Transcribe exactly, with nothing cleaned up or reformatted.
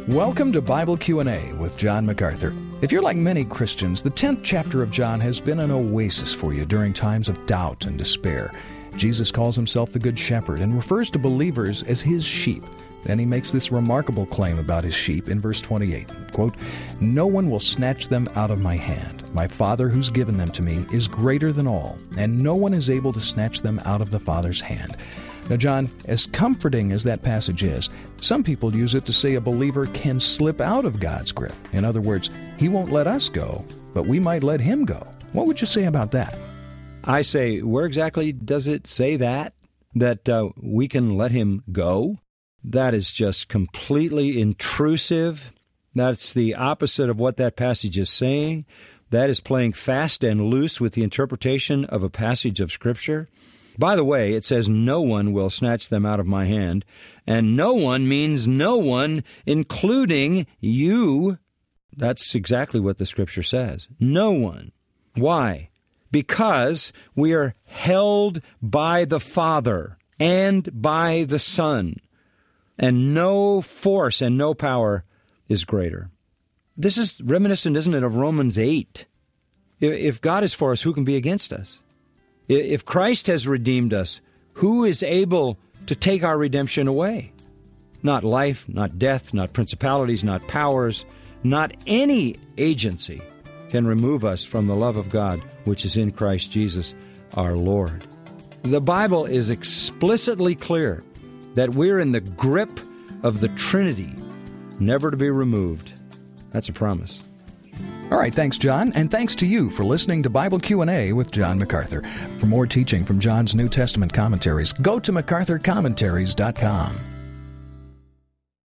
Welcome to Bible Q and A with John MacArthur. If you're like many Christians, the tenth chapter of John has been an oasis for you during times of doubt and despair. Jesus calls himself the Good Shepherd and refers to believers as his sheep. Then he makes this remarkable claim about his sheep in verse twenty-eight, quote, "No one will snatch them out of my hand. My Father who's given them to me is greater than all, and no one is able to snatch them out of the Father's hand." Now, John, as comforting as that passage is, some people use it to say a believer can slip out of God's grip. In other words, he won't let us go, but we might let him go. What would you say about that? I say, where exactly does it say that? That uh, we can let him go? That is just completely intrusive. That's the opposite of what that passage is saying. That is playing fast and loose with the interpretation of a passage of Scripture. By the way, it says, no one will snatch them out of my hand. And no one means no one, including you. That's exactly what the Scripture says. No one. Why? Because we are held by the Father and by the Son. And no force and no power is greater. This is reminiscent, isn't it, of Romans eight. If God is for us, who can be against us? If Christ has redeemed us, who is able to take our redemption away? Not life, not death, not principalities, not powers, not any agency can remove us from the love of God, which is in Christ Jesus our Lord. The Bible is explicitly clear that we're in the grip of the Trinity, never to be removed. That's a promise. All right, thanks, John, and thanks to you for listening to Bible Q and A with John MacArthur. For more teaching from John's New Testament commentaries, go to macarthur commentaries dot com.